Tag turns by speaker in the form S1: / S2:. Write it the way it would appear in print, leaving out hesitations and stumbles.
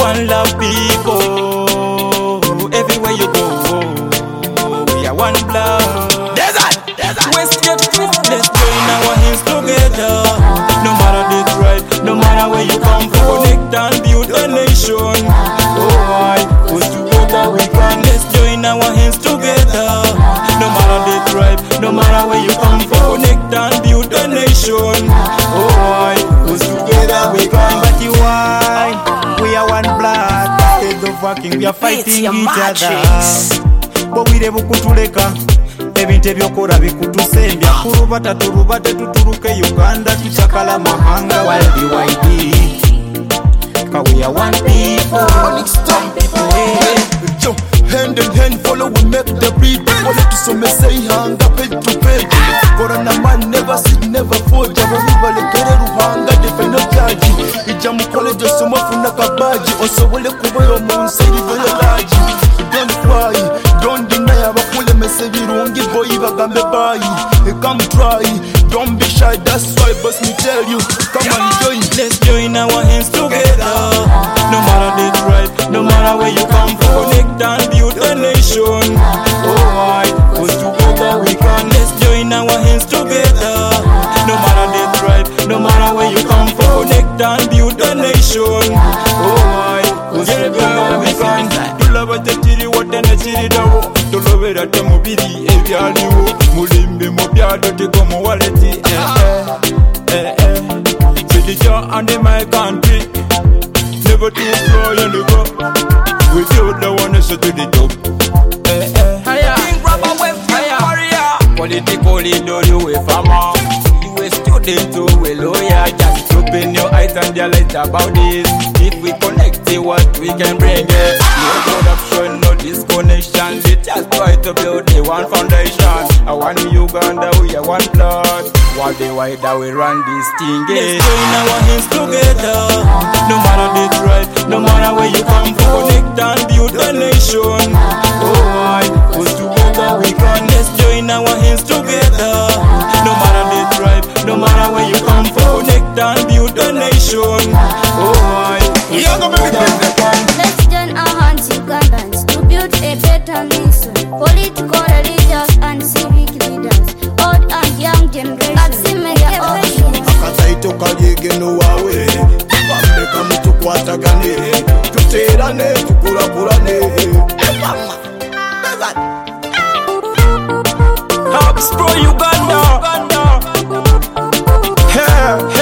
S1: one love people. Everywhere you go, we are one blood. Let's join our hands together. No matter the tribe, no matter where you come from, connect and build a nation. Oh, cause together we can. Let's join our hands together. No matter the tribe, no matter where you come from, connect and build a nation. Oh, cause together we can. But you why? We are one blood. Instead of working, we are fighting each other. But we never kutuleka. Ebintu ebyokola bikutusembya kurubata turubate tuturuke Uganda tuchakala mahanga worldwide. Cause we are one people.
S2: Hand in hand follow we make the beat. Follow to some say hanga page to page. Corona man never sit never forge. Abahiba lekere ruhanga defino jaji. Ija mukole joso mafuna kabaji. Osobole kuboyo munsiri vele laji. Don't cry, don't deny abakule mese birungi boy bagambe bayi. Come try, don't be shy, that's why boss me tell you. Come and join.
S1: Let's join our hands together. No matter the tribe, no matter where you come from, connect and build a nation. Alright, cause together we can. Let's join our hands together. No matter the tribe, no matter where you come from, connect and build a nation. Alright, cause together we can. Tulaba tetiri wote na chiri dawo. Tulovera temubiri ebyaliwo. Mulimbi mubyado tikomo waleti. See the joy under my country. Never too slow on the go. We build the one that's to the top. King Rubber wave fire. Politically do you a farmer. You a student to a lawyer. Just open your eyes and realize about this. If we connect it, what we can bring it. No corruption, no disconnection. We just try to build the one foundation. I want Uganda, we are one blood. What the white that we run this thing. Let's join our hands together. No matter the tribe, no matter where you come from, connect and build a nation. Alright, cause together we can. Let's join our hands together. No matter the tribe, no matter where you come from, connect and build a nation. Alright,
S3: let's join our hands, Ugandans, to build a better nation. Political, religious, and civic leaders, old and young generation.
S2: Akataito kalyege no wawe. Bameka mutukwatagane. Tuterane tukurakurane. Hubs pro Uganda.